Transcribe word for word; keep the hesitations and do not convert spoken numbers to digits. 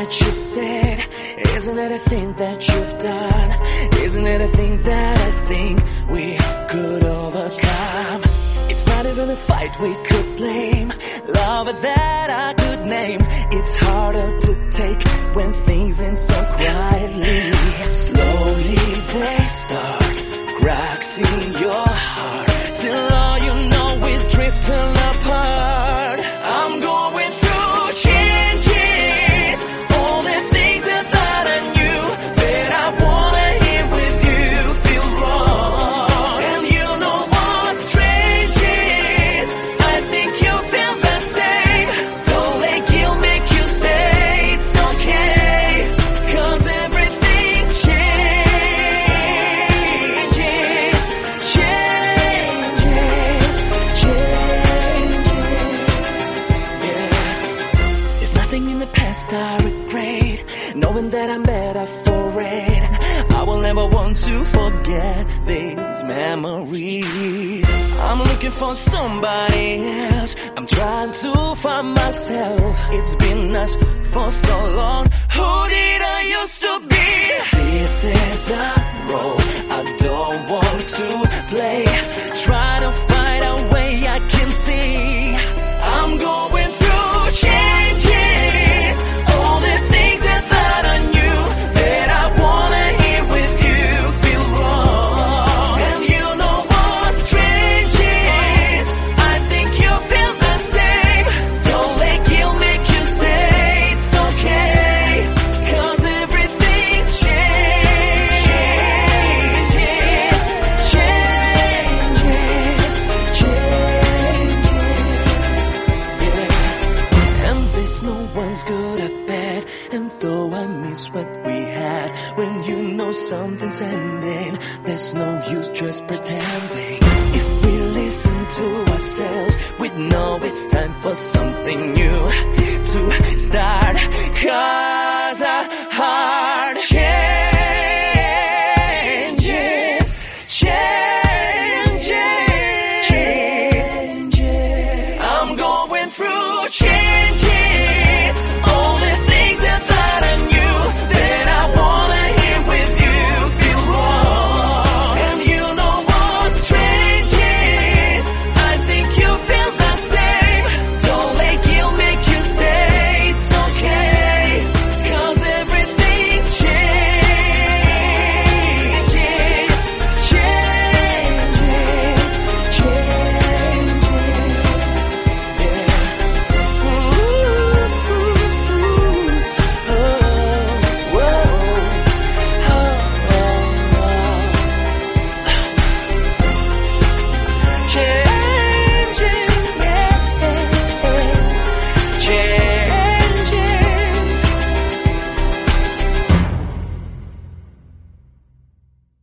that you said? Isn't it a thing that you've done? Isn't it a thing that I think we could overcome? It's not even a fight we could blame, love that I could name. It's harder to take when things end so quietly. Slowly they start, cracks in your heart, till all you know is drifting apart. I'm going through changes, all the things that, that I knew that I wanna hear with you feel wrong. And you know what's strange is, I think you feel the same. Don't let guilt make you stay, it's okay, cause everything changes, changes, changes, yeah. There's nothing in the past I regret, knowing that I'm better for it. I will never want to forget these memories. I'm looking for somebody else, I'm trying to find myself. It's been us for so long, who did I used to be? This is a role I don't want to play. Try to find a way I can see. I'm going through changes, all the things that, that I knew that I wanna hear with you feel wrong. And you know what's strange is, I think you feel the same. Don't let guilt make you stay, it's okay, cause everything changes, changes, changes, yeah. And this no one's good or bad, and though I miss what we had, when you know something's ending, there's no use just pretending. If we listen to ourselves, we'd know it's time for something new to start. 'Cause